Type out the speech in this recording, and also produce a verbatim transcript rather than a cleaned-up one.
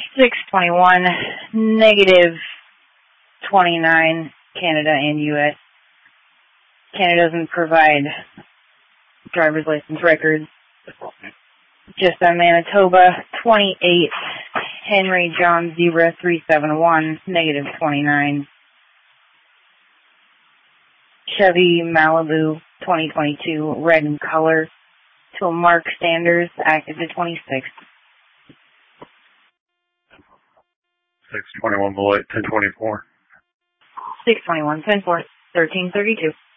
six twenty-one, negative twenty-nine, Canada and U S Canada doesn't provide driver's license records. Just on Manitoba, twenty-eight, Henry John Zebra three seven one, negative twenty-nine. Chevy Malibu twenty twenty-two, red in color, to a Mark Sanders, active to twenty-six. six twenty-one, Beloit, ten twenty-four. six twenty-one, ten four, thirteen thirty-two.